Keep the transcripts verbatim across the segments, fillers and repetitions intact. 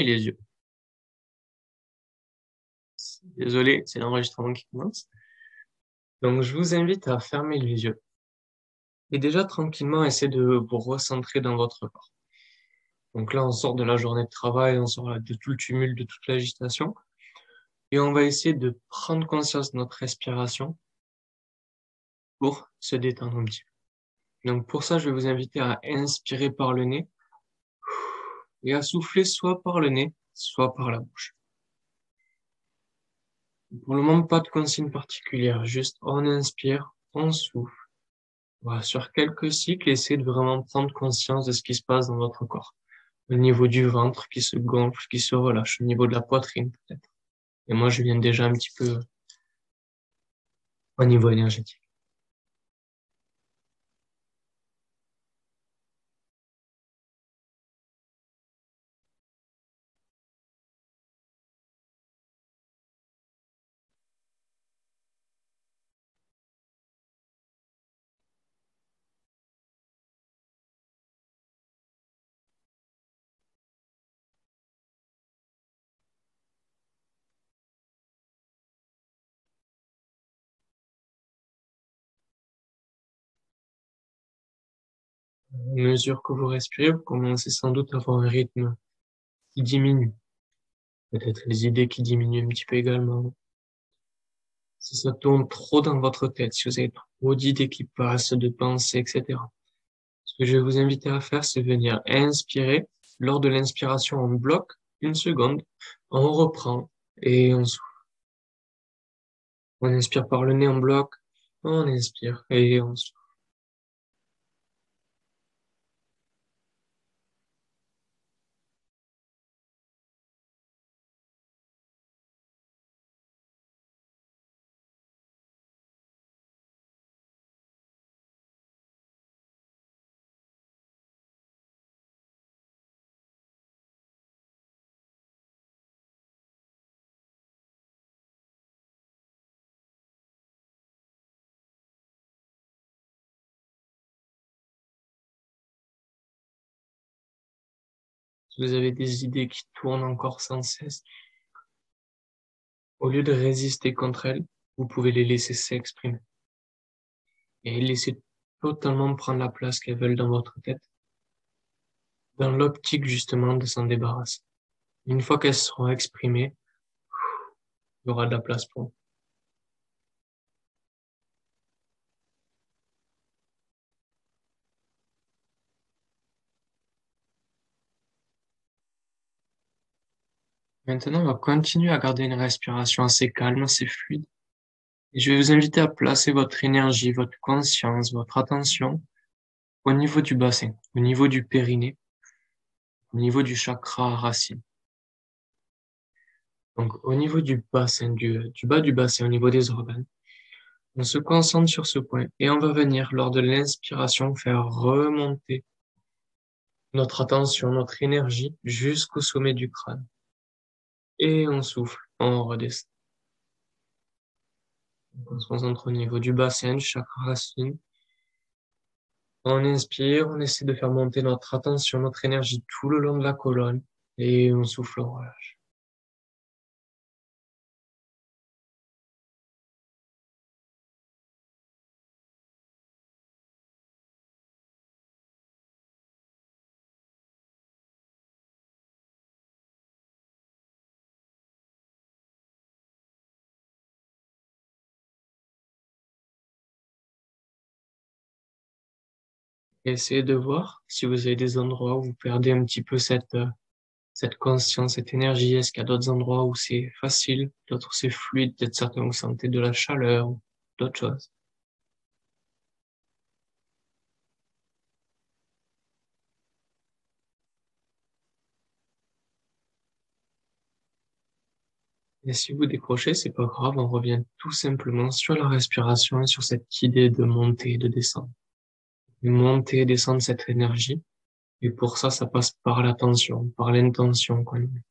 fermer les yeux. Désolé, c'est l'enregistrement qui commence. Donc, je vous invite à fermer les yeux et déjà tranquillement essayer de vous recentrer dans votre corps. Donc là, on sort de la journée de travail, on sort de tout le tumulte, de toute l'agitation et on va essayer de prendre conscience de notre respiration pour se détendre un petit peu. Donc, pour ça, je vais vous inviter à inspirer par le nez et à souffler soit par le nez, soit par la bouche. Pour le moment, pas de consigne particulière, juste on inspire, on souffle. Voilà, sur quelques cycles, essayez de vraiment prendre conscience de ce qui se passe dans votre corps. Au niveau du ventre qui se gonfle, qui se relâche, au niveau de la poitrine peut-être. Et moi, je viens déjà un petit peu au niveau énergétique. À mesure que vous respirez, vous commencez sans doute à avoir un rythme qui diminue. Peut-être les idées qui diminuent un petit peu également. Si ça tourne trop dans votre tête, si vous avez trop d'idées qui passent, de pensées, et cetera. Ce que je vais vous inviter à faire, c'est venir inspirer. Lors de l'inspiration, on bloque une seconde, on reprend et on souffle. On inspire par le nez, on bloque, on inspire et on souffle. Si vous avez des idées qui tournent encore sans cesse, au lieu de résister contre elles, vous pouvez les laisser s'exprimer et laisser totalement prendre la place qu'elles veulent dans votre tête, dans l'optique justement de s'en débarrasser. Une fois qu'elles seront exprimées, il y aura de la place pour vous. Maintenant, on va continuer à garder une respiration assez calme, assez fluide. Et je vais vous inviter à placer votre énergie, votre conscience, votre attention au niveau du bassin, au niveau du périnée, au niveau du chakra racine. Donc, au niveau du bassin, du, du bas du bassin, au niveau des organes, on se concentre sur ce point et on va venir, lors de l'inspiration, faire remonter notre attention, notre énergie jusqu'au sommet du crâne. Et on souffle, on redescend. Donc, on se concentre au niveau du bassin, du chakra racine. On inspire, on essaie de faire monter notre attention, notre énergie tout le long de la colonne et on souffle, on relâche. Et essayez de voir si vous avez des endroits où vous perdez un petit peu cette, euh, cette conscience, cette énergie. Est-ce qu'il y a d'autres endroits où c'est facile, d'autres c'est fluide, peut-être certains où vous sentez de la chaleur ou d'autres choses. Et si vous décrochez, c'est pas grave, on revient tout simplement sur la respiration et sur cette idée de monter et de descendre. De monter et descendre cette énergie. Et pour ça, ça passe par l'attention, par l'intention qu'on met.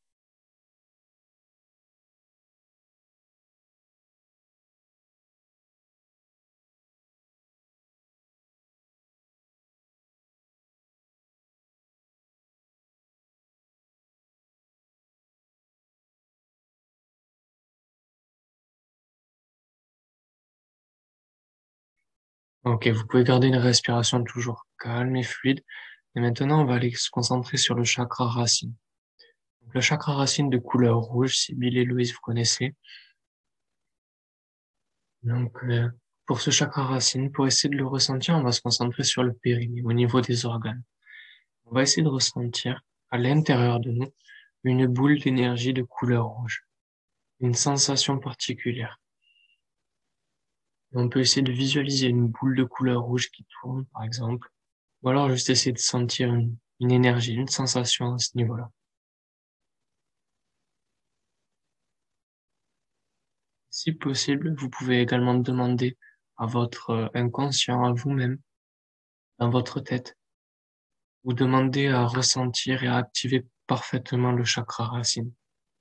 Ok, vous pouvez garder une respiration toujours calme et fluide. Et maintenant, on va aller se concentrer sur le chakra racine. Donc, le chakra racine de couleur rouge, si Bill et Louise vous connaissez. Donc, euh, pour ce chakra racine, pour essayer de le ressentir, on va se concentrer sur le périnée, au niveau des organes. On va essayer de ressentir à l'intérieur de nous une boule d'énergie de couleur rouge, une sensation particulière. Et on peut essayer de visualiser une boule de couleur rouge qui tourne, par exemple, ou alors juste essayer de sentir une, une énergie, une sensation à ce niveau-là. Si possible, vous pouvez également demander à votre euh, inconscient, à vous-même, dans votre tête, vous demander à ressentir et à activer parfaitement le chakra racine.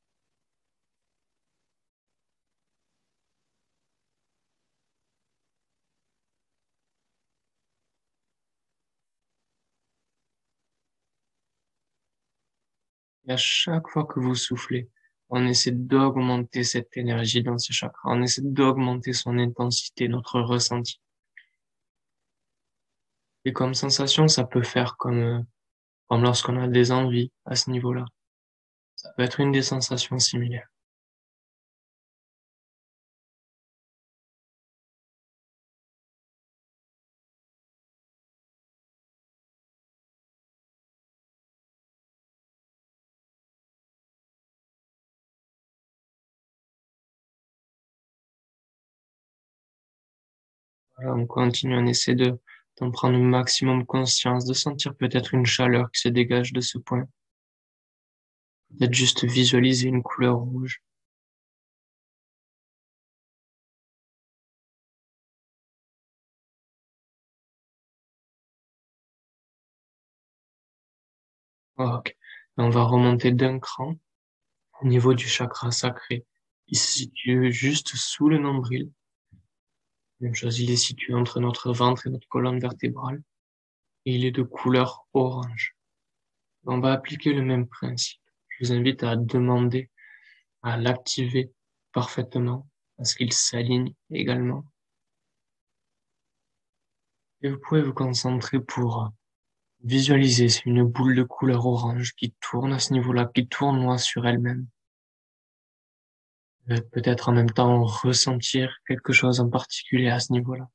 Et à chaque fois que vous soufflez, on essaie d'augmenter cette énergie dans ce chakra, on essaie d'augmenter son intensité, notre ressenti. Et comme sensation, ça peut faire comme, euh, comme lorsqu'on a des envies à ce niveau-là. Ça peut être une des sensations similaires. Voilà, on continue, on essaie de, d'en prendre le maximum conscience, de sentir peut-être une chaleur qui se dégage de ce point. Peut-être juste visualiser une couleur rouge. Ok. Et on va remonter d'un cran au niveau du chakra sacré. Il se situe juste sous le nombril. Même chose, il est situé entre notre ventre et notre colonne vertébrale. Et il est de couleur orange. On va appliquer le même principe. Je vous invite à demander à l'activer parfaitement parce qu'il s'aligne également. Et vous pouvez vous concentrer pour visualiser, c'est une boule de couleur orange qui tourne à ce niveau-là, qui tournoie sur elle-même. Euh, Peut-être en même temps ressentir quelque chose en particulier à ce niveau-là.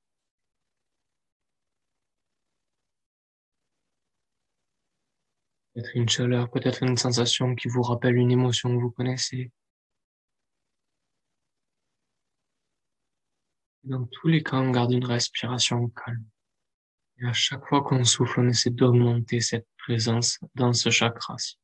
Peut-être une chaleur, peut-être une sensation qui vous rappelle une émotion que vous connaissez. Dans tous les cas, on garde une respiration calme. Et à chaque fois qu'on souffle, on essaie d'augmenter cette présence dans ce chakra-ci.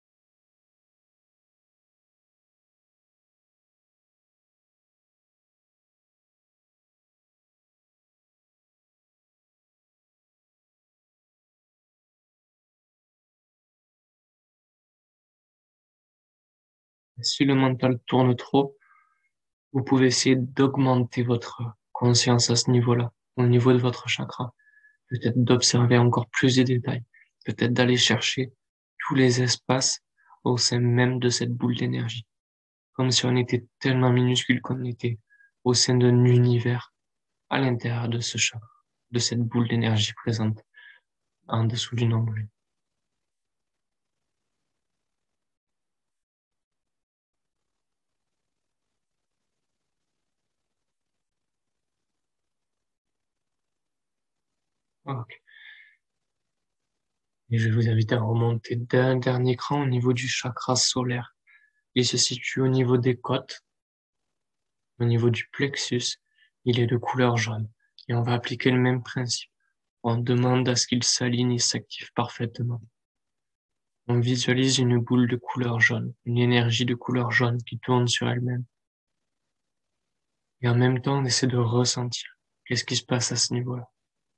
Si le mental tourne trop, vous pouvez essayer d'augmenter votre conscience à ce niveau-là, au niveau de votre chakra. Peut-être d'observer encore plus de détails. Peut-être d'aller chercher tous les espaces au sein même de cette boule d'énergie. Comme si on était tellement minuscule qu'on était au sein d'un univers à l'intérieur de ce chakra, de cette boule d'énergie présente en dessous du nombril. Ok. Et je vais vous inviter à remonter d'un dernier cran au niveau du chakra solaire. Il se situe au niveau des côtes, au niveau du plexus. Il est de couleur jaune. Et on va appliquer le même principe. On demande à ce qu'il s'aligne et s'active parfaitement. On visualise une boule de couleur jaune, une énergie de couleur jaune qui tourne sur elle-même. Et en même temps, on essaie de ressentir qu'est-ce qui se passe à ce niveau-là.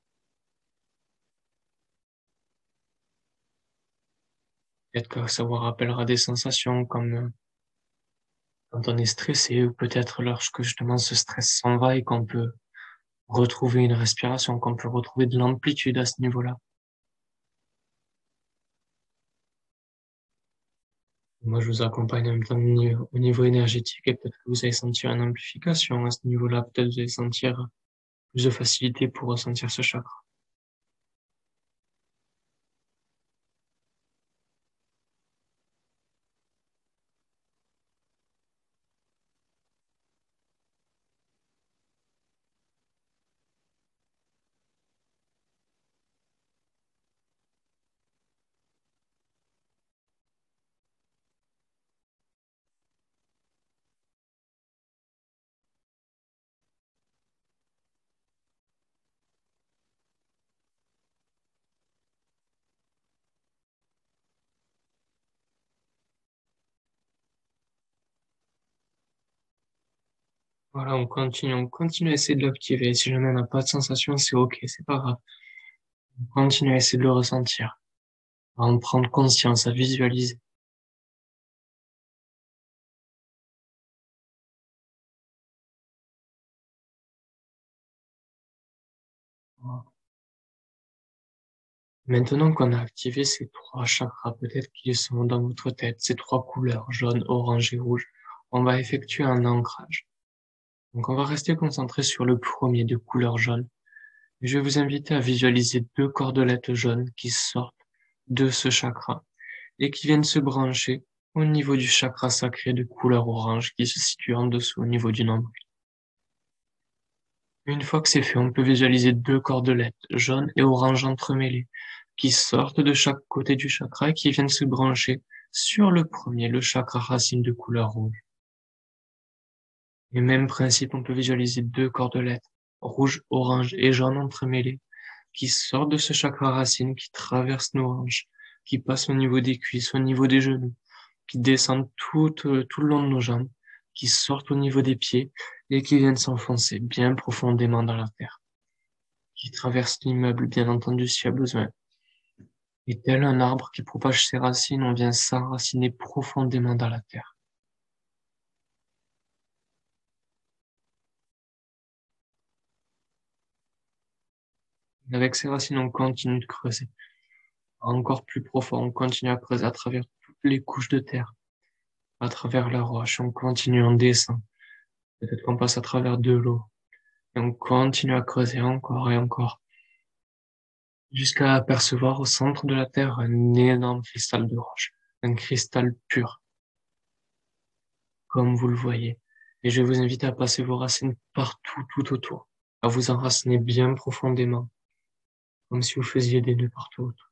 Peut-être que ça vous rappellera des sensations comme euh, quand on est stressé ou peut-être lorsque justement ce stress s'en va et qu'on peut retrouver une respiration, qu'on peut retrouver de l'amplitude à ce niveau-là. Moi, je vous accompagne en même temps au niveau, au niveau énergétique et peut-être que vous allez sentir une amplification à ce niveau-là. Peut-être que vous allez sentir plus de facilité pour ressentir ce chakra. Voilà, on continue, on continue à essayer de l'activer. Si jamais on n'a pas de sensation, c'est ok, c'est pas grave. On continue à essayer de le ressentir, à en prendre conscience, à visualiser. Voilà. Maintenant qu'on a activé ces trois chakras, peut-être qu'ils sont dans votre tête, ces trois couleurs, jaune, orange et rouge, on va effectuer un ancrage. Donc on va rester concentré sur le premier de couleur jaune. Je vais vous inviter à visualiser deux cordelettes jaunes qui sortent de ce chakra et qui viennent se brancher au niveau du chakra sacré de couleur orange qui se situe en dessous au niveau du nombril. Une fois que c'est fait, on peut visualiser deux cordelettes jaunes et orange entremêlées qui sortent de chaque côté du chakra et qui viennent se brancher sur le premier, le chakra racine de couleur rouge. Et même principe, on peut visualiser deux cordelettes rouge, orange et jaune entremêlées qui sortent de ce chakra racine, qui traversent nos hanches, qui passent au niveau des cuisses, au niveau des genoux, qui descendent tout, euh, tout le long de nos jambes, qui sortent au niveau des pieds et qui viennent s'enfoncer bien profondément dans la terre, qui traversent l'immeuble, bien entendu, s'il y a besoin. Et tel un arbre qui propage ses racines, on vient s'enraciner profondément dans la terre. Et avec ces racines, on continue de creuser. Encore plus profond, on continue à creuser à travers toutes les couches de terre, à travers la roche, on continue, on descend. Peut-être qu'on passe à travers de l'eau. Et on continue à creuser encore et encore, jusqu'à apercevoir au centre de la Terre un énorme cristal de roche, un cristal pur, comme vous le voyez. Et je vais vous inviter à passer vos racines partout, tout autour, à vous enraciner bien profondément, comme si vous faisiez des nœuds partout autour.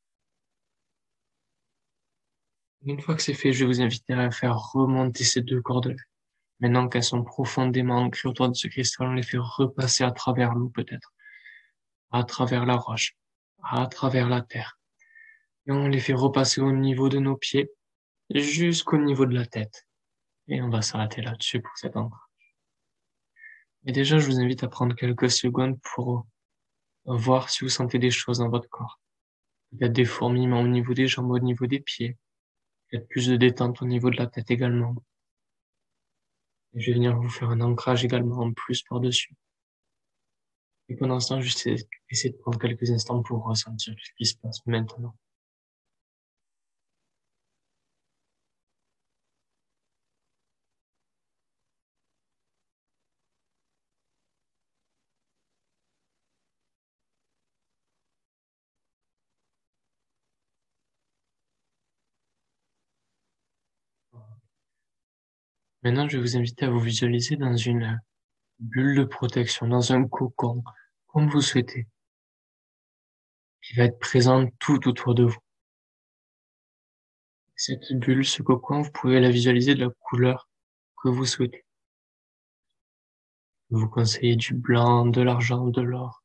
Une fois que c'est fait, je vais vous inviter à faire remonter ces deux cordelettes. Maintenant qu'elles sont profondément ancrées autour de ce cristal, on les fait repasser à travers l'eau peut-être, à travers la roche, à travers la terre. Et on les fait repasser au niveau de nos pieds, jusqu'au niveau de la tête. Et on va s'arrêter là-dessus pour cet endroit. Et déjà, je vous invite à prendre quelques secondes pour voir si vous sentez des choses dans votre corps. Il y a des fourmillements au niveau des jambes, au niveau des pieds. Il y a plus de détente au niveau de la tête également. Et je vais venir vous faire un ancrage également en plus par-dessus. Et pendant ce temps, juste essayer de prendre quelques instants pour ressentir ce qui se passe maintenant. Maintenant, je vais vous inviter à vous visualiser dans une bulle de protection, dans un cocon, comme vous souhaitez, qui va être présente tout autour de vous. Cette bulle, ce cocon, vous pouvez la visualiser de la couleur que vous souhaitez. Vous conseillez du blanc, de l'argent, de l'or,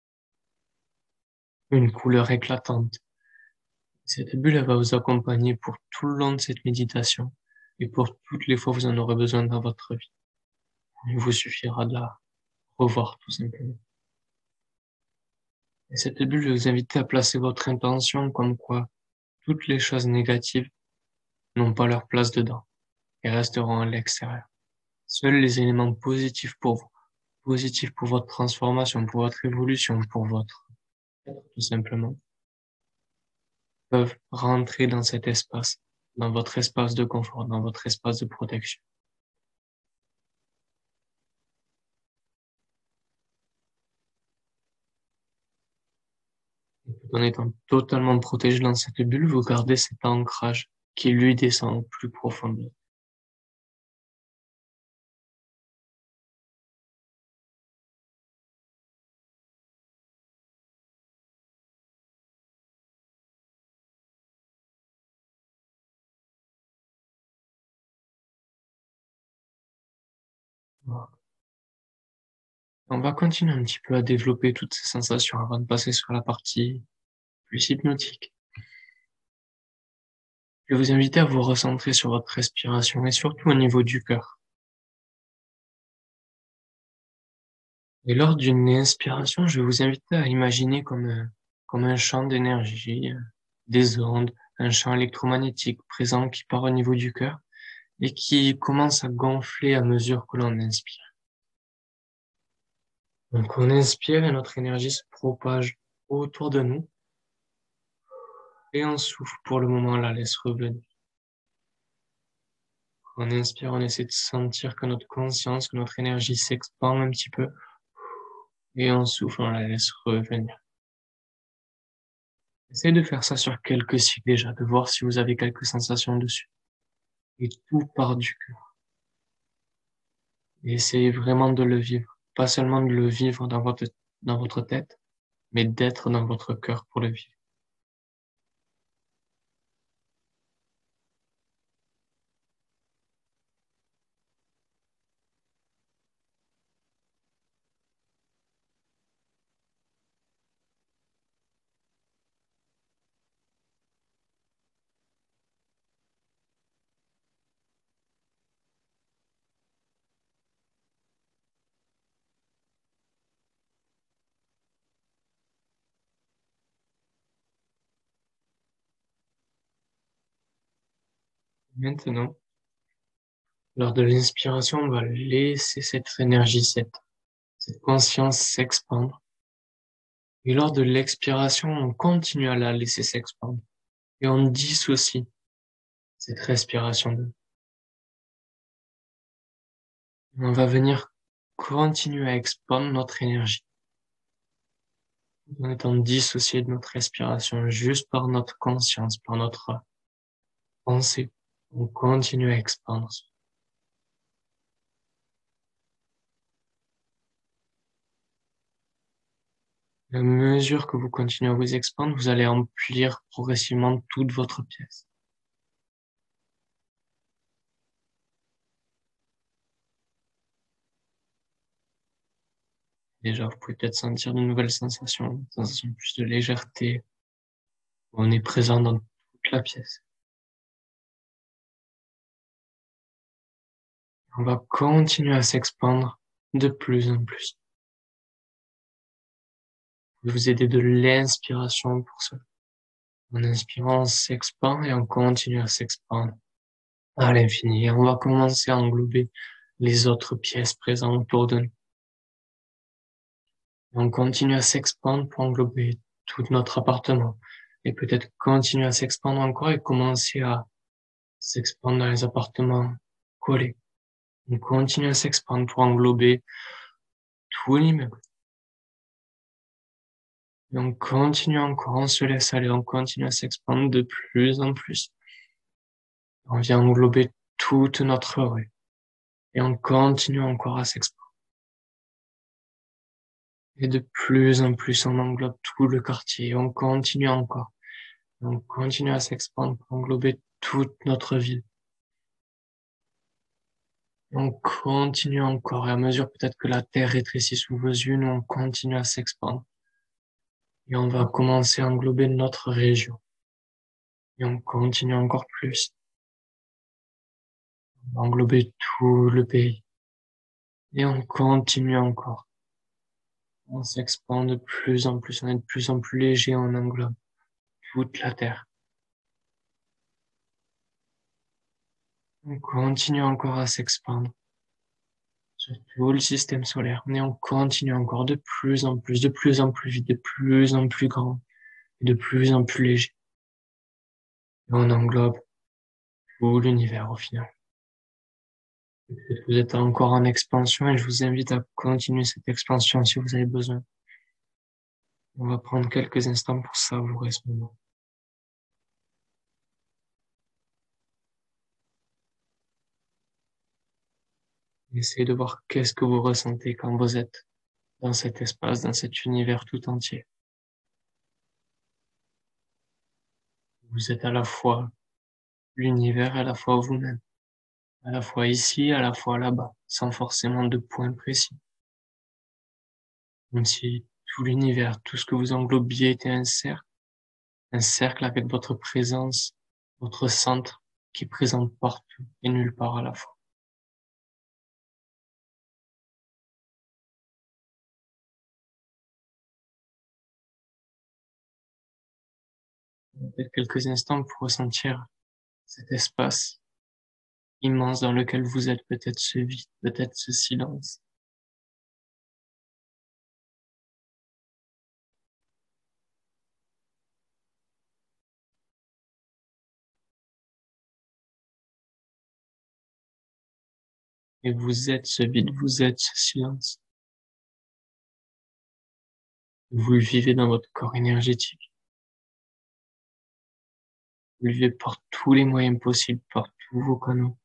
une couleur éclatante. Cette bulle, elle va vous accompagner pour tout le long de cette méditation et pour toutes les fois que vous en aurez besoin dans votre vie. Il vous suffira de la revoir, tout simplement. Et cette bulle, je vais vous inviter à placer votre intention comme quoi toutes les choses négatives n'ont pas leur place dedans et resteront à l'extérieur. Seuls les éléments positifs pour vous, positifs pour votre transformation, pour votre évolution, pour votre être, tout simplement, peuvent rentrer dans cet espace, dans votre espace de confort, dans votre espace de protection. En étant totalement protégé dans cette bulle, vous gardez cet ancrage qui lui descend au plus profond. Voilà. On va continuer un petit peu à développer toutes ces sensations avant de passer sur la partie plus hypnotique. Je vais vous inviter à vous recentrer sur votre respiration et surtout au niveau du cœur. Et lors d'une inspiration, je vais vous inviter à imaginer comme un, comme un champ d'énergie, euh, des ondes, un champ électromagnétique présent qui part au niveau du cœur et qui commence à gonfler à mesure que l'on inspire. Donc on inspire et notre énergie se propage autour de nous et on souffle pour le moment, on la laisse revenir. On inspire, on essaie de sentir que notre conscience, que notre énergie s'expand un petit peu et on souffle, on la laisse revenir. Essayez de faire ça sur quelques cycles déjà, de voir si vous avez quelques sensations dessus. Et tout part du cœur. Et essayez vraiment de le vivre. Pas seulement de le vivre dans votre, dans votre tête, mais d'être dans votre cœur pour le vivre. Maintenant, lors de l'inspiration, on va laisser cette énergie, cette, cette conscience s'expandre. Et lors de l'expiration, on continue à la laisser s'expandre. Et on dissocie cette respiration de. On va venir continuer à expandre notre énergie en étant dissocié de notre respiration juste par notre conscience, par notre pensée. On continue à expandre. À mesure que vous continuez à vous expandre, vous allez remplir progressivement toute votre pièce. Déjà, vous pouvez peut-être sentir de nouvelles sensations, une sensation plus de légèreté. On est présent dans toute la pièce. On va continuer à s'expandre de plus en plus. Je vais vous aider de l'inspiration pour ça. En inspirant, on s'expand et on continue à s'expandre à l'infini. Et on va commencer à englober les autres pièces présentes autour de nous. Et on continue à s'expandre pour englober tout notre appartement. Et peut-être continuer à s'expandre encore et commencer à s'expandre dans les appartements collés. On continue à s'expandre pour englober tout l'immeuble. Et on continue encore, on se laisse aller, on continue à s'expandre de plus en plus. On vient englober toute notre rue. Et on continue encore à s'expandre. Et de plus en plus, on englobe tout le quartier. Et on continue encore. Et on continue à s'expandre pour englober toute notre ville. Et on continue encore. Et à mesure peut-être que la terre rétrécit sous vos yeux, nous, on continue à s'expandre. Et on va commencer à englober notre région. Et on continue encore plus. On va englober tout le pays. Et on continue encore. On s'expand de plus en plus, on est de plus en plus léger, on englobe toute la Terre. On continue encore à s'expandre sur tout le système solaire, mais on continue encore de plus en plus, de plus en plus vite, de plus en plus grand, et de plus en plus léger. Et on englobe tout l'univers au final. Vous êtes encore en expansion et je vous invite à continuer cette expansion si vous avez besoin. On va prendre quelques instants pour savourer ce moment. Essayez de voir qu'est-ce que vous ressentez quand vous êtes dans cet espace, dans cet univers tout entier. Vous êtes à la fois l'univers et à la fois vous-même, à la fois ici, à la fois là-bas, sans forcément de point précis. Comme si tout l'univers, tout ce que vous englobiez était un cercle, un cercle avec votre présence, votre centre qui est présent partout et nulle part à la fois. Peut-être quelques instants pour ressentir cet espace immense dans lequel vous êtes, peut-être ce vide, peut-être ce silence. Et vous êtes ce vide, vous êtes ce silence. Vous le vivez dans votre corps énergétique. Vous le vivez par tous les moyens possibles, par tous vos canaux.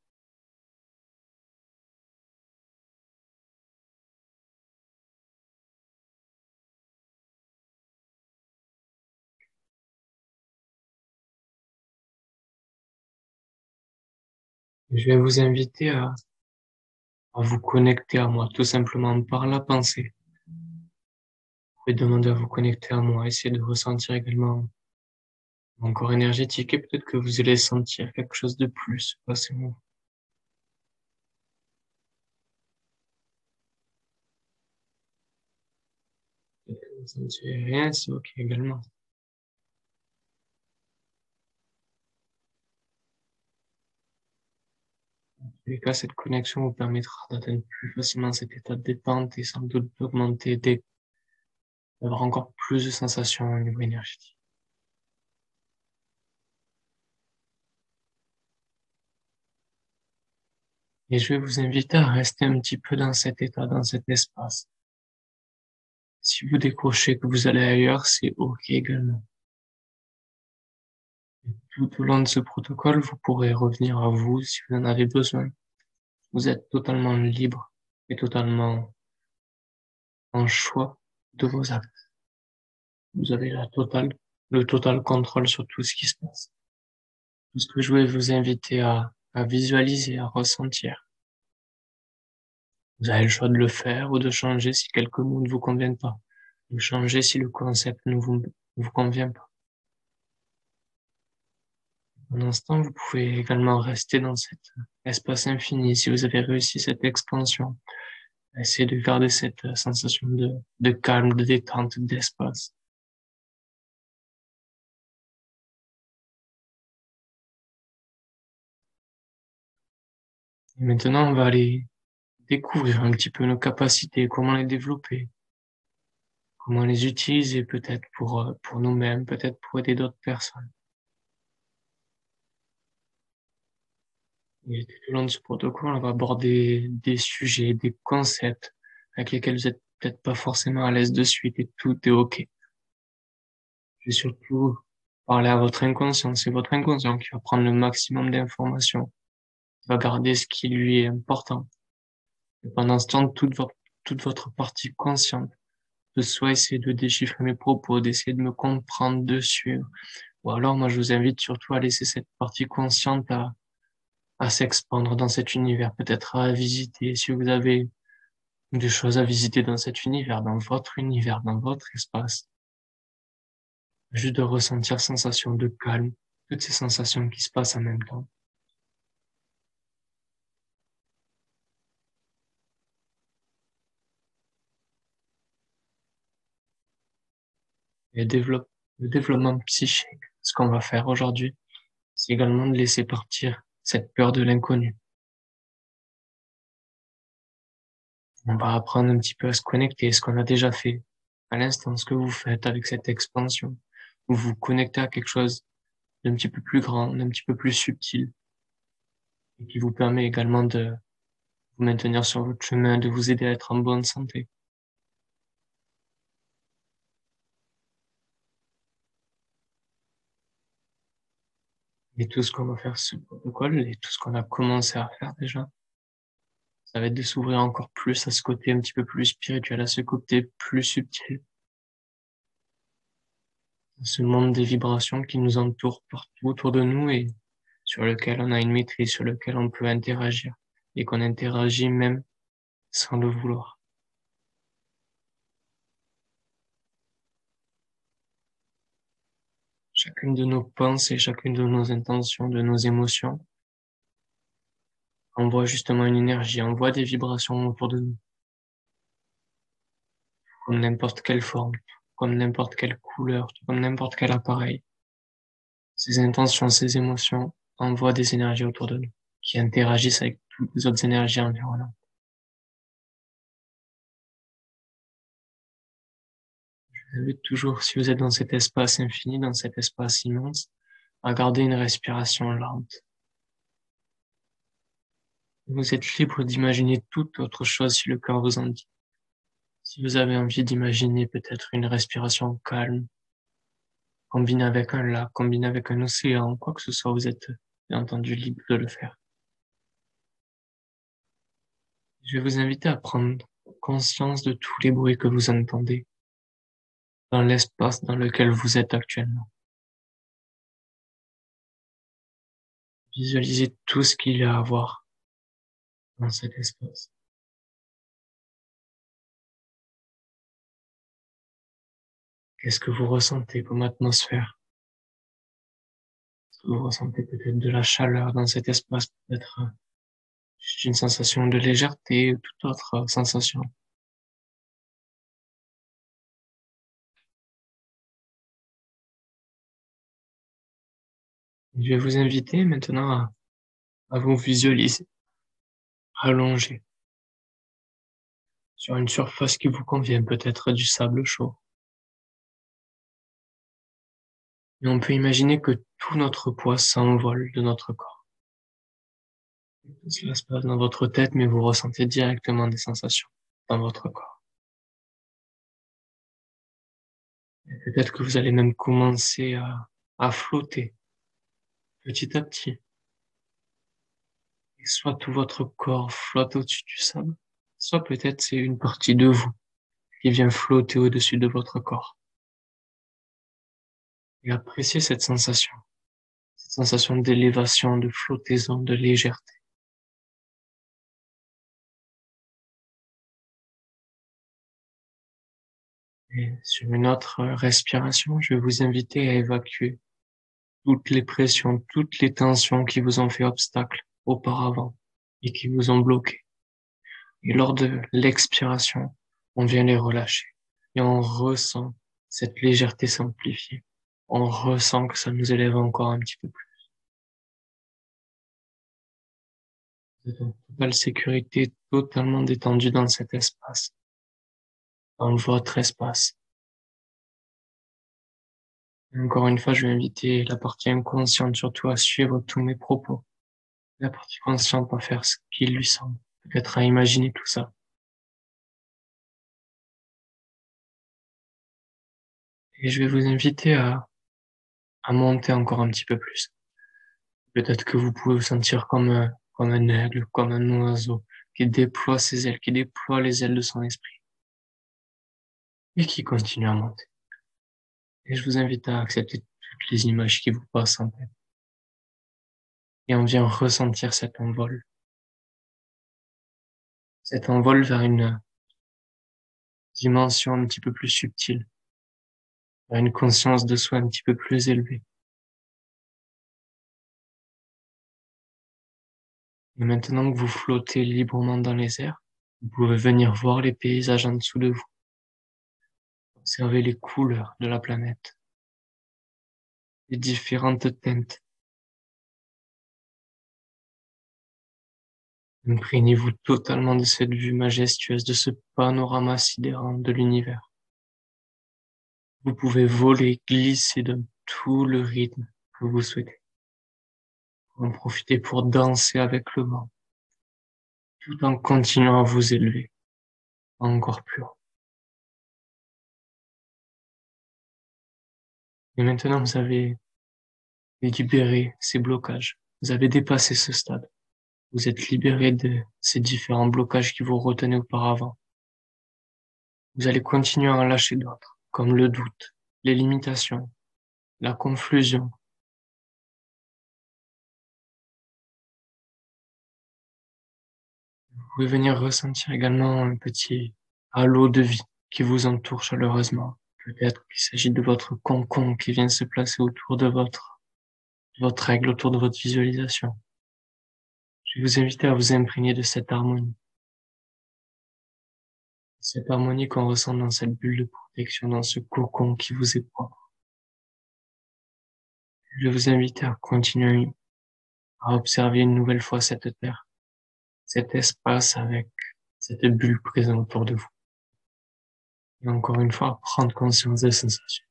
Je vais vous inviter à, à vous connecter à moi, tout simplement par la pensée. Vous pouvez demander à vous connecter à moi, essayez de ressentir également mon corps énergétique et peut-être que vous allez sentir quelque chose de plus. Passez-moi. Peut-être que vous ne sentirez rien, c'est ok également. En tous les cas, cette connexion vous permettra d'atteindre plus facilement cet état de détente et sans doute d'augmenter, des- d'avoir encore plus de sensations au niveau énergétique. Et je vais vous inviter à rester un petit peu dans cet état, dans cet espace. Si vous décrochez, que vous allez ailleurs, c'est ok également. Et tout au long de ce protocole, vous pourrez revenir à vous si vous en avez besoin. Vous êtes totalement libre et totalement en choix de vos actes. Vous avez la totale, le total contrôle sur tout ce qui se passe. Tout ce que je voulais vous inviter à, à visualiser, à ressentir. Vous avez le choix de le faire ou de changer si quelques mots ne vous conviennent pas. De changer si le concept ne vous, vous convient pas. Un instant, vous pouvez également rester dans cet espace infini si vous avez réussi cette expansion. Essayez de garder cette sensation de, de calme, de détente, d'espace. Et maintenant, on va aller découvrir un petit peu nos capacités, comment les développer, comment les utiliser peut-être pour, euh, pour nous-mêmes, peut-être pour aider d'autres personnes. Et tout au long de ce protocole, on va aborder des sujets, des concepts avec lesquels vous êtes peut-être pas forcément à l'aise de suite et tout est OK. Je vais surtout parler à votre inconscient. C'est votre inconscient qui va prendre le maximum d'informations, qui va garder ce qui lui est important. Et pendant ce temps, toute votre, toute votre partie consciente de soit essayer de déchiffrer mes propos, d'essayer de me comprendre, de suivre. Ou alors, moi, je vous invite surtout à laisser cette partie consciente à, à s'expandre dans cet univers, peut-être à visiter. Si vous avez des choses à visiter dans cet univers, dans votre univers, dans votre espace, juste de ressentir sensation de calme, toutes ces sensations qui se passent en même temps. Et développe, le développement psychique, ce qu'on va faire aujourd'hui, c'est également de laisser partir cette peur de l'inconnu. On va apprendre un petit peu à se connecter, ce qu'on a déjà fait à l'instant, ce que vous faites avec cette expansion. Vous vous connectez à quelque chose d'un petit peu plus grand, d'un petit peu plus subtil, et qui vous permet également de vous maintenir sur votre chemin, de vous aider à être en bonne santé. Et tout ce qu'on va faire ce protocole et tout ce qu'on a commencé à faire déjà, ça va être de s'ouvrir encore plus à ce côté un petit peu plus spirituel, à ce côté plus subtil, à ce monde des vibrations qui nous entoure partout autour de nous et sur lequel on a une maîtrise, sur lequel on peut interagir et qu'on interagit même sans le vouloir. Chacune de nos pensées, chacune de nos intentions, de nos émotions, envoie justement une énergie, envoie des vibrations autour de nous, comme n'importe quelle forme, comme n'importe quelle couleur, comme n'importe quel appareil. Ces intentions, ces émotions envoient des énergies autour de nous, qui interagissent avec toutes les autres énergies environnantes. Je vous invite toujours, si vous êtes dans cet espace infini, dans cet espace immense, à garder une respiration lente. Vous êtes libre d'imaginer toute autre chose si le cœur vous en dit. Si vous avez envie d'imaginer peut-être une respiration calme, combinée avec un lac, combinée avec un océan, quoi que ce soit, vous êtes bien entendu libre de le faire. Je vais vous inviter à prendre conscience de tous les bruits que vous entendez dans l'espace dans lequel vous êtes actuellement. Visualisez tout ce qu'il y a à voir dans cet espace. Qu'est-ce que vous ressentez comme atmosphère? Est-ce que vous ressentez peut-être de la chaleur dans cet espace, peut-être euh, juste une sensation de légèreté ou toute autre euh, sensation? Je vais vous inviter maintenant à, à vous visualiser allongé sur une surface qui vous convient, peut-être du sable chaud. Et on peut imaginer que tout notre poids s'envole de notre corps. Tout cela se passe dans votre tête, mais vous ressentez directement des sensations dans votre corps. Et peut-être que vous allez même commencer à, à flotter petit à petit. Et soit tout votre corps flotte au-dessus du sable, soit peut-être c'est une partie de vous qui vient flotter au-dessus de votre corps. Et appréciez cette sensation, cette sensation d'élévation, de flottaison, de légèreté. Et sur une autre respiration, je vais vous inviter à évacuer toutes les pressions, toutes les tensions qui vous ont fait obstacle auparavant et qui vous ont bloqué. Et lors de l'expiration, on vient les relâcher et on ressent cette légèreté s'amplifier. On ressent que ça nous élève encore un petit peu plus. Vous êtes en totale sécurité, totalement détendu dans cet espace, dans votre espace. Et encore une fois, je vais inviter la partie inconsciente surtout à suivre tous mes propos. La partie consciente à faire ce qu'il lui semble, peut-être à imaginer tout ça. Et je vais vous inviter à, à monter encore un petit peu plus. Peut-être que vous pouvez vous sentir comme un, comme un aigle, comme un oiseau qui déploie ses ailes, qui déploie les ailes de son esprit et qui continue à monter. Et je vous invite à accepter toutes les images qui vous passent en tête. Et on vient ressentir cet envol. Cet envol vers une dimension un petit peu plus subtile, vers une conscience de soi un petit peu plus élevée. Et maintenant que vous flottez librement dans les airs, vous pouvez venir voir les paysages en dessous de vous. Observez les couleurs de la planète, les différentes teintes. Imprégnez-vous totalement de cette vue majestueuse, de ce panorama sidérant de l'univers. Vous pouvez voler, glisser de tout le rythme que vous souhaitez. En profiter pour danser avec le vent, tout en continuant à vous élever encore plus haut. Et maintenant, vous avez et libérer ces blocages. Vous avez dépassé ce stade. Vous êtes libéré de ces différents blocages qui vous retenaient auparavant. Vous allez continuer à en lâcher d'autres, comme le doute, les limitations, la confusion. Vous pouvez venir ressentir également un petit halo de vie qui vous entoure chaleureusement. Peut-être qu'il s'agit de votre cocon qui vient se placer autour de votre, votre règle, autour de votre visualisation. Je vais vous inviter à vous imprégner de cette harmonie. Cette harmonie qu'on ressent dans cette bulle de protection, dans ce cocon qui vous est propre. Je vais vous inviter à continuer à observer une nouvelle fois cette terre, cet espace avec cette bulle présente autour de vous. Et encore une fois, prendre conscience des sensations.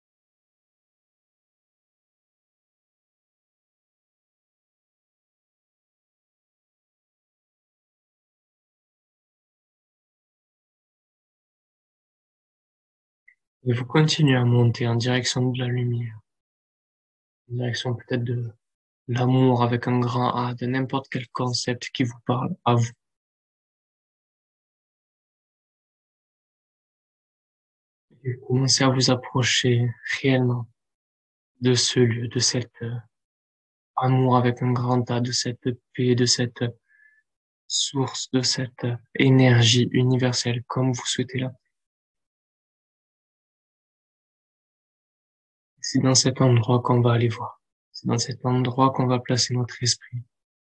Et vous continuez à monter en direction de la lumière, en direction peut-être de l'amour avec un grand A, de n'importe quel concept qui vous parle à vous. Et commencez à vous approcher réellement de ce lieu, de cet euh, amour avec un grand A, de cette paix, de cette source, de cette euh, énergie universelle, comme vous souhaitez là. C'est dans cet endroit qu'on va aller voir. C'est dans cet endroit qu'on va placer notre esprit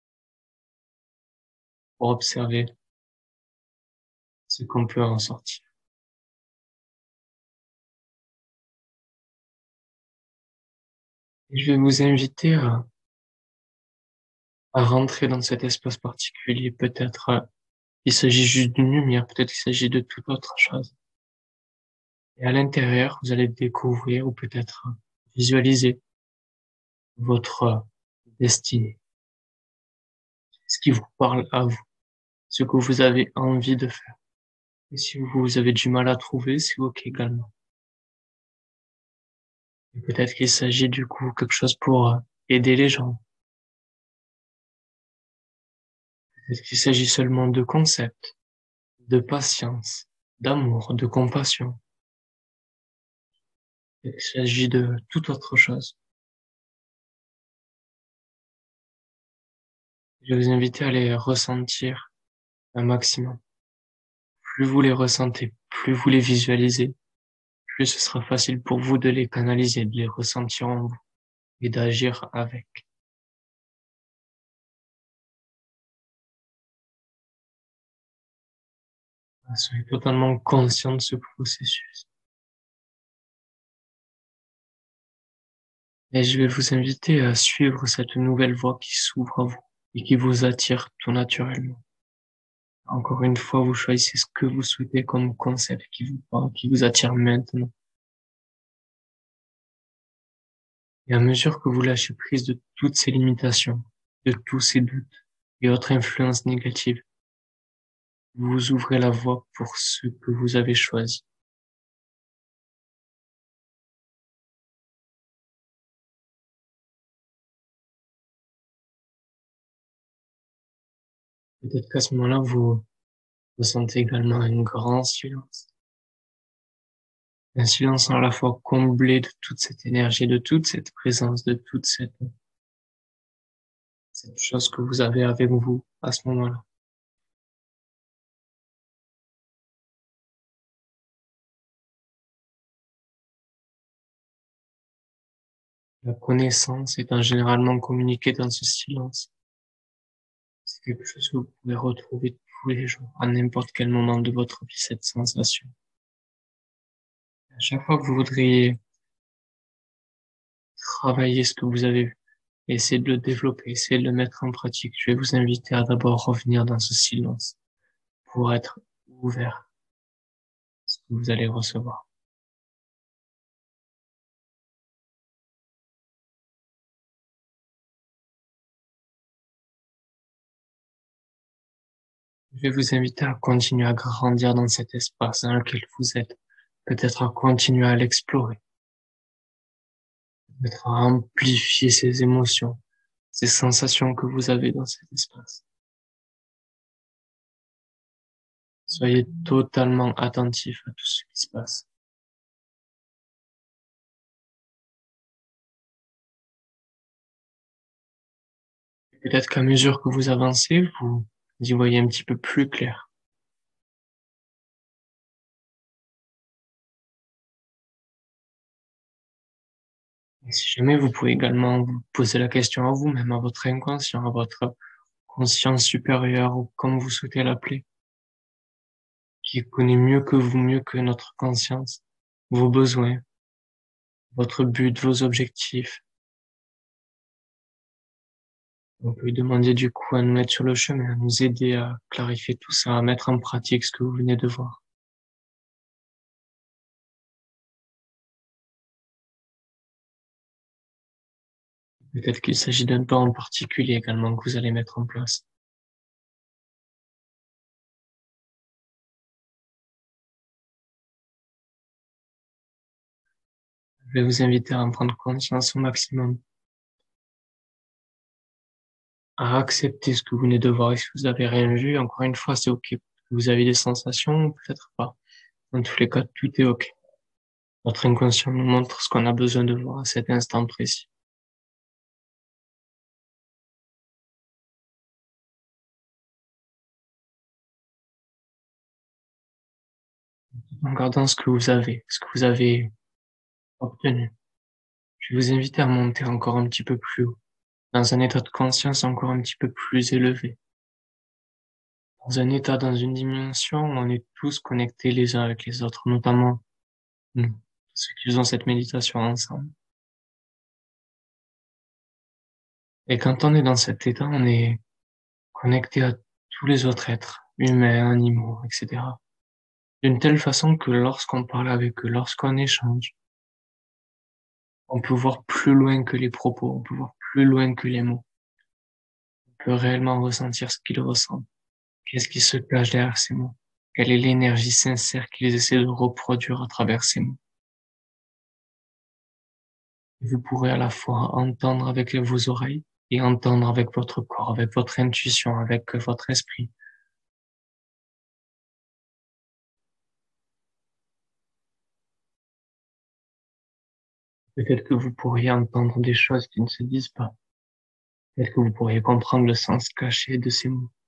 pour observer ce qu'on peut en sortir. Et je vais vous inviter à, à rentrer dans cet espace particulier. Peut-être euh, il s'agit juste d'une lumière, peut-être il s'agit de toute autre chose. Et à l'intérieur, vous allez découvrir ou peut-être visualiser votre euh, destinée, ce qui vous parle à vous, ce que vous avez envie de faire. Et si vous avez du mal à trouver, c'est OK également. Et peut-être qu'il s'agit du coup quelque chose pour euh, aider les gens. Peut-être qu'il s'agit seulement de concepts, de patience, d'amour, de compassion. Il s'agit de toute autre chose. Je vais vous inviter à les ressentir un maximum. Plus vous les ressentez, plus vous les visualisez, plus ce sera facile pour vous de les canaliser, de les ressentir en vous et d'agir avec. Soyez totalement conscient de ce processus. Et je vais vous inviter à suivre cette nouvelle voie qui s'ouvre à vous et qui vous attire tout naturellement. Encore une fois, vous choisissez ce que vous souhaitez comme concept qui vous parle, qui vous attire maintenant. Et à mesure que vous lâchez prise de toutes ces limitations, de tous ces doutes et autres influences négatives, vous ouvrez la voie pour ce que vous avez choisi. Peut-être qu'à ce moment-là, vous ressentez également un grand silence. Un silence à la fois comblé de toute cette énergie, de toute cette présence, de toute cette, cette chose que vous avez avec vous à ce moment-là. La connaissance étant généralement communiquée dans ce silence. C'est quelque chose que vous pouvez retrouver tous les jours, à n'importe quel moment de votre vie, cette sensation. À chaque fois que vous voudriez travailler ce que vous avez vu, essayer de le développer, essayer de le mettre en pratique, je vais vous inviter à d'abord revenir dans ce silence pour être ouvert à ce que vous allez recevoir. Je vais vous inviter à continuer à grandir dans cet espace dans lequel vous êtes, peut-être à continuer à l'explorer, Peut-être à amplifier ces émotions, ces sensations que vous avez dans cet espace. Soyez totalement attentif à tout ce qui se passe. Peut-être qu'à mesure que vous avancez, vous y voyez un petit peu plus clair. Et si jamais vous pouvez également vous poser la question à vous-même, à votre inconscient, à votre conscience supérieure ou comme vous souhaitez l'appeler, qui connaît mieux que vous, mieux que notre conscience, vos besoins, votre but, vos objectifs. On peut lui demander du coup à nous mettre sur le chemin, à nous aider à clarifier tout ça, à mettre en pratique ce que vous venez de voir. Peut-être qu'il s'agit d'un plan en particulier également que vous allez mettre en place. Je vais vous inviter à en prendre conscience au maximum, à accepter ce que vous venez de voir et si vous avez rien vu, encore une fois, c'est ok. Vous avez des sensations, peut-être pas. Dans tous les cas, tout est ok. Notre inconscient nous montre ce qu'on a besoin de voir à cet instant précis. En gardant ce que vous avez, ce que vous avez obtenu. Je vais vous inviter à monter encore un petit peu plus haut, dans un état de conscience encore un petit peu plus élevé. Dans un état, dans une dimension où on est tous connectés les uns avec les autres, notamment nous, ceux qui faisons cette méditation ensemble. Et quand on est dans cet état, on est connecté à tous les autres êtres, humains, animaux, et cetera. D'une telle façon que lorsqu'on parle avec eux, lorsqu'on échange, on peut voir plus loin que les propos, on peut voir plus loin que les mots. On peut réellement ressentir ce qu'ils ressentent. Qu'est-ce qui se cache derrière ces mots? Quelle est l'énergie sincère qu'ils essaient de reproduire à travers ces mots? Vous pourrez à la fois entendre avec vos oreilles et entendre avec votre corps, avec votre intuition, avec votre esprit. Peut-être que vous pourriez entendre des choses qui ne se disent pas. Peut-être que vous pourriez comprendre le sens caché de ces mots.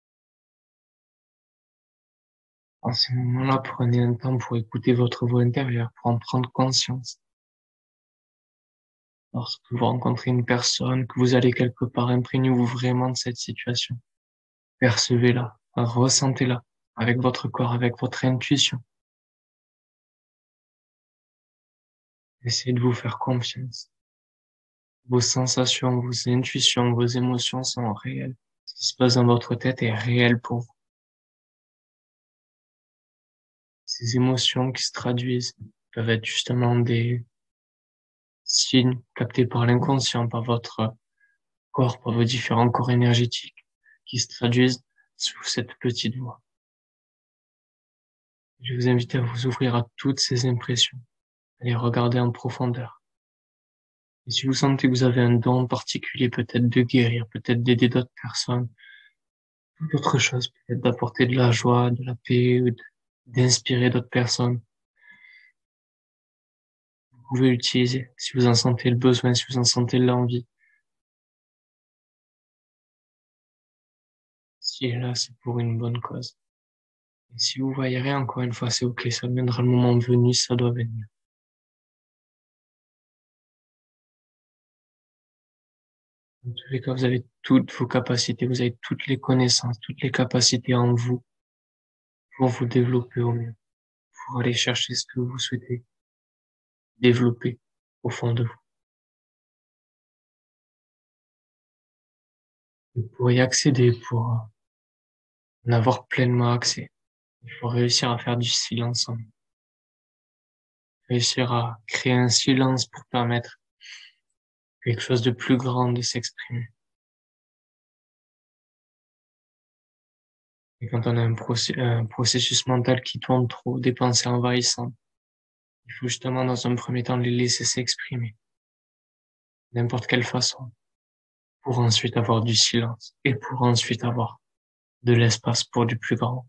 En ce moment-là, prenez un temps pour écouter votre voix intérieure, pour en prendre conscience. Lorsque vous rencontrez une personne, que vous allez quelque part, imprégnez-vous vraiment de cette situation. Percevez-la, ressentez-la, avec votre corps, avec votre intuition. Essayez de vous faire confiance. Vos sensations, vos intuitions, vos émotions sont réelles. Ce qui se passe dans votre tête est réel pour vous. Ces émotions qui se traduisent peuvent être justement des signes captés par l'inconscient, par votre corps, par vos différents corps énergétiques, qui se traduisent sous cette petite voix. Je vais vous inviter à vous ouvrir à toutes ces impressions, à les regarder en profondeur. Et si vous sentez que vous avez un don particulier, peut-être de guérir, peut-être d'aider d'autres personnes, toute autre chose, peut-être d'apporter de la joie, de la paix, ou d'inspirer d'autres personnes, vous pouvez l'utiliser si vous en sentez le besoin, si vous en sentez l'envie. Si là, c'est pour une bonne cause. Et si vous voyez rien, encore une fois, c'est ok, ça viendra le moment venu, ça doit venir. Dans tous les cas, vous avez toutes vos capacités, vous avez toutes les connaissances, toutes les capacités en vous pour vous développer au mieux, pour aller chercher ce que vous souhaitez développer au fond de vous. Et pour y accéder, pour en avoir pleinement accès, il faut réussir à faire du silence en nous. Réussir à créer un silence pour permettre quelque chose de plus grand de s'exprimer. Et quand on a un, procé- un processus mental qui tourne trop, des pensées envahissantes, il faut justement dans un premier temps les laisser s'exprimer. n'importe quelle façon, pour ensuite avoir du silence et pour ensuite avoir de l'espace pour du plus grand.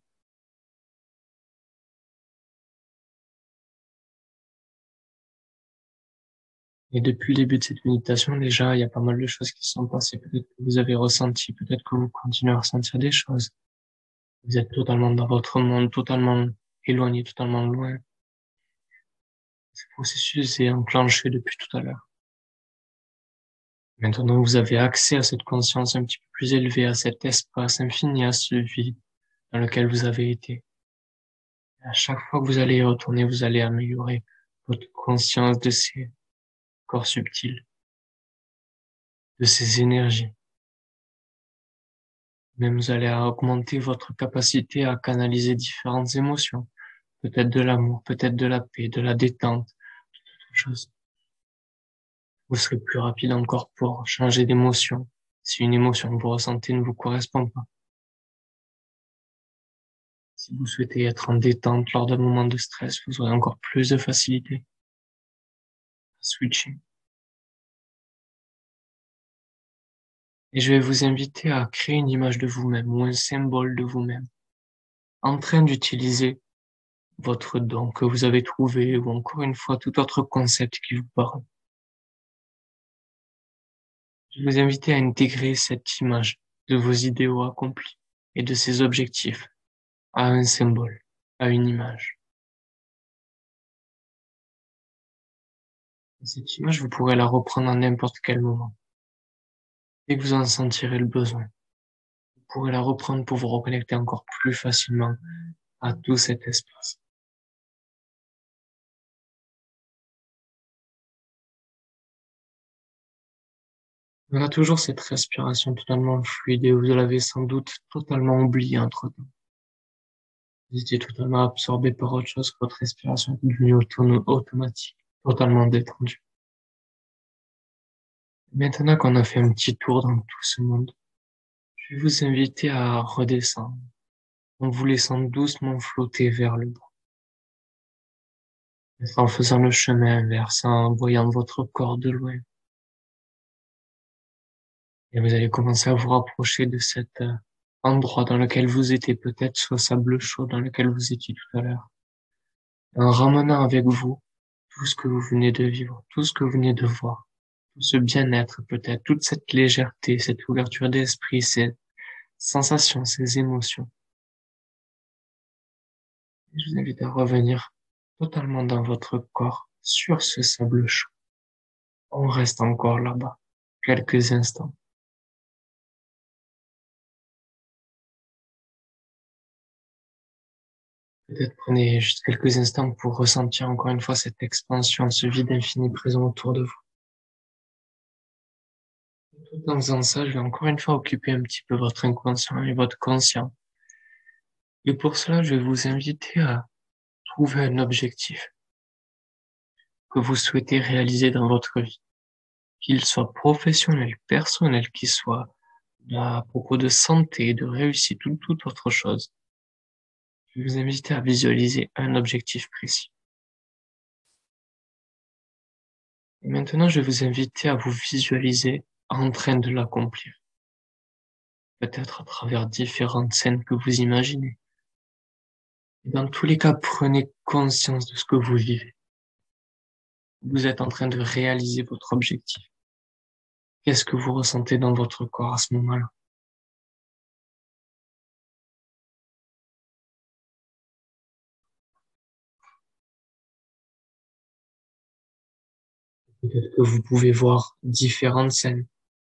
Et depuis le début de cette méditation, déjà, il y a pas mal de choses qui se sont passées. Peut-être que vous avez ressenti, peut-être que vous continuez à ressentir des choses. Vous êtes totalement dans votre monde, totalement éloigné, totalement loin. Ce processus est enclenché depuis tout à l'heure. Maintenant, vous avez accès à cette conscience un petit peu plus élevée, à cet espace infini, à ce vide dans lequel vous avez été. Et à chaque fois que vous allez y retourner, vous allez améliorer votre conscience de ces corps subtils, de ces énergies. Même vous allez augmenter votre capacité à canaliser différentes émotions. Peut-être de l'amour, peut-être de la paix, de la détente, toute chose. Vous serez plus rapide encore pour changer d'émotion si une émotion que vous ressentez ne vous correspond pas. Si vous souhaitez être en détente lors d'un moment de stress, vous aurez encore plus de facilité à switcher. Et je vais vous inviter à créer une image de vous-même ou un symbole de vous-même en train d'utiliser votre don que vous avez trouvé ou encore une fois tout autre concept qui vous parle. Je vais vous inviter à intégrer cette image de vos idéaux accomplis et de ces objectifs à un symbole, à une image. Et cette image, vous pourrez la reprendre à n'importe quel moment. Dès que vous en sentirez le besoin, vous pourrez la reprendre pour vous reconnecter encore plus facilement à tout cet espace. On a toujours cette respiration totalement fluide et vous l'avez sans doute totalement oublié entre-temps. Vous étiez totalement absorbé par autre chose que votre respiration est devenue auto- automatique, totalement détendue. Maintenant qu'on a fait un petit tour dans tout ce monde, je vais vous inviter à redescendre en vous laissant doucement flotter vers le bas. En faisant le chemin inverse, en voyant votre corps de loin. Et vous allez commencer à vous rapprocher de cet euh, endroit dans lequel vous étiez, peut-être ce sable chaud dans lequel vous étiez tout à l'heure. En ramenant avec vous tout ce que vous venez de vivre, tout ce que vous venez de voir, tout ce bien-être peut-être, toute cette légèreté, cette ouverture d'esprit, ces sensations, ces émotions. Et je vous invite à revenir totalement dans votre corps, sur ce sable chaud. On reste encore là-bas, quelques instants. Peut-être prenez juste quelques instants pour ressentir encore une fois cette expansion, ce vide infini présent autour de vous. Tout en faisant ça, je vais encore une fois occuper un petit peu votre inconscient et votre conscient. Et pour cela, je vais vous inviter à trouver un objectif que vous souhaitez réaliser dans votre vie, qu'il soit professionnel, personnel, qu'il soit à propos de santé, de réussite ou toute autre chose. Je vais vous inviter à visualiser un objectif précis. Et maintenant, je vais vous inviter à vous visualiser en train de l'accomplir. Peut-être à travers différentes scènes que vous imaginez. Et dans tous les cas, prenez conscience de ce que vous vivez. Vous êtes en train de réaliser votre objectif. Qu'est-ce que vous ressentez dans votre corps à ce moment-là? Peut-être que vous pouvez voir différentes scènes.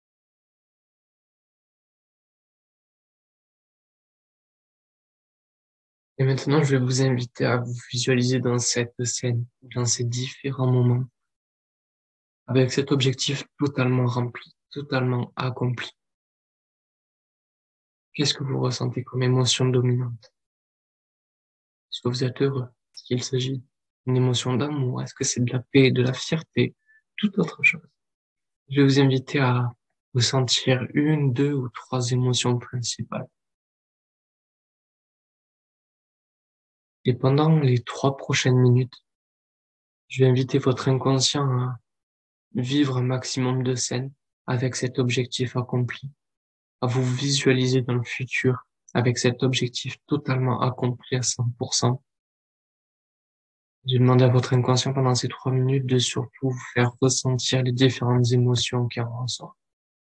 Et maintenant, je vais vous inviter à vous visualiser dans cette scène, dans ces différents moments, avec cet objectif totalement rempli, totalement accompli. Qu'est-ce que vous ressentez comme émotion dominante? Est-ce que vous êtes heureux? Est-ce qu'il s'agit d'une émotion d'amour? Est-ce que c'est de la paix, de la fierté? Toute autre chose. Je vais vous inviter à ressentir une, deux ou trois émotions principales. Et pendant les trois prochaines minutes, je vais inviter votre inconscient à vivre un maximum de scènes avec cet objectif accompli, à vous visualiser dans le futur avec cet objectif totalement accompli à cent pour cent. J'ai demandé à votre inconscient pendant ces trois minutes de surtout vous faire ressentir les différentes émotions qui en ressortent.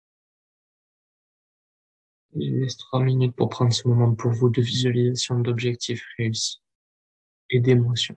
Je vous laisse trois minutes pour prendre ce moment pour vous de visualisation d'objectifs réussis et d'émotions.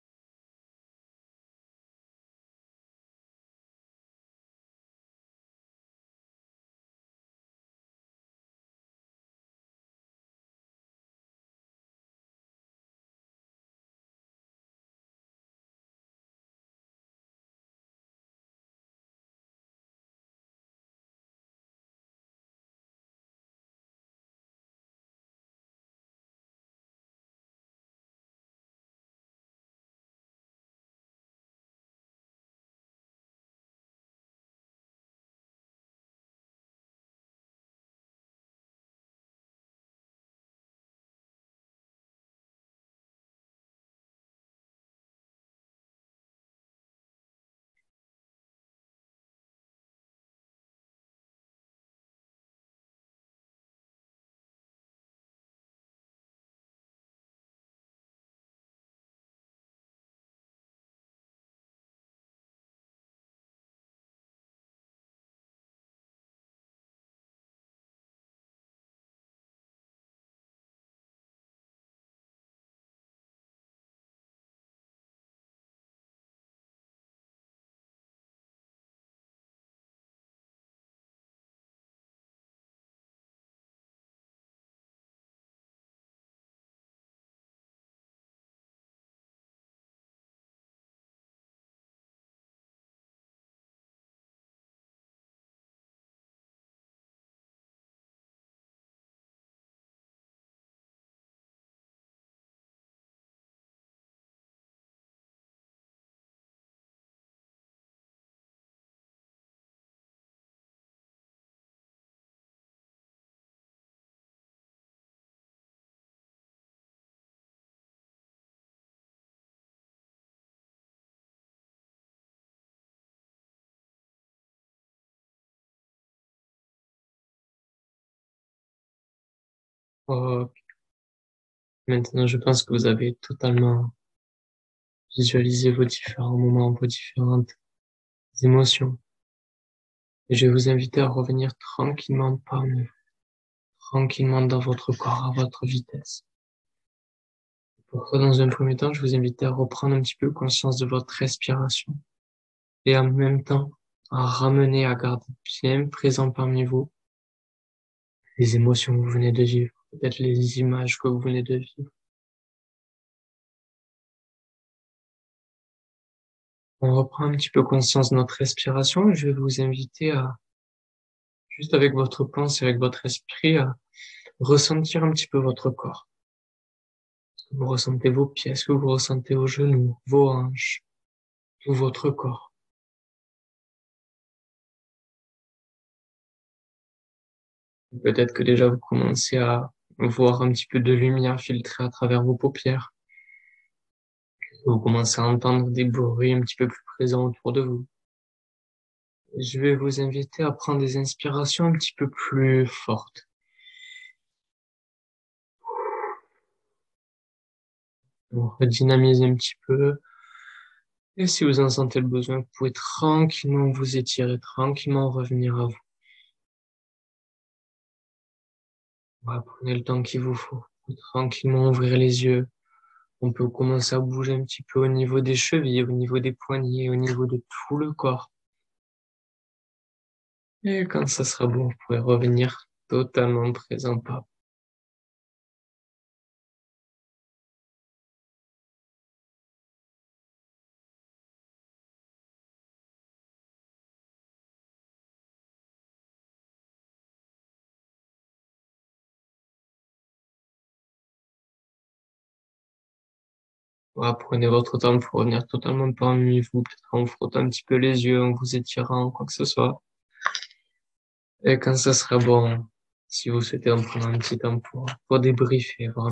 Oh, maintenant, je pense que vous avez totalement visualisé vos différents moments, vos différentes émotions. Et je vais vous inviter à revenir tranquillement parmi vous, tranquillement dans votre corps, à votre vitesse. Pour ça, dans un premier temps, je vous invite à reprendre un petit peu conscience de votre respiration et en même temps à ramener, à garder bien présent parmi vous les émotions que vous venez de vivre, peut-être les images que vous venez de vivre. On reprend un petit peu conscience de notre respiration et je vais vous inviter à, juste avec votre pensée, avec votre esprit, à ressentir un petit peu votre corps. Est-ce que vous ressentez vos pieds? Est-ce que vous ressentez vos genoux, vos hanches, tout votre corps? Peut-être que déjà vous commencez à voir un petit peu de lumière filtrer à travers vos paupières. Vous commencez à entendre des bruits un petit peu plus présents autour de vous. Je vais vous inviter à prendre des inspirations un petit peu plus fortes. Pour redynamiser un petit peu. Et si vous en sentez le besoin, vous pouvez tranquillement vous étirer, tranquillement revenir à vous. Voilà, prenez le temps qu'il vous faut. Vous pouvez tranquillement ouvrir les yeux. On peut commencer à bouger un petit peu au niveau des chevilles, au niveau des poignets, au niveau de tout le corps. Et quand ça sera bon, vous pourrez revenir totalement présent pas. Voilà, prenez votre temps pour revenir totalement parmi vous, peut-être en vous frottant un petit peu les yeux, en vous étirant, quoi que ce soit. Et quand ça sera bon, si vous souhaitez en prendre un petit temps pour, pour débriefer, voir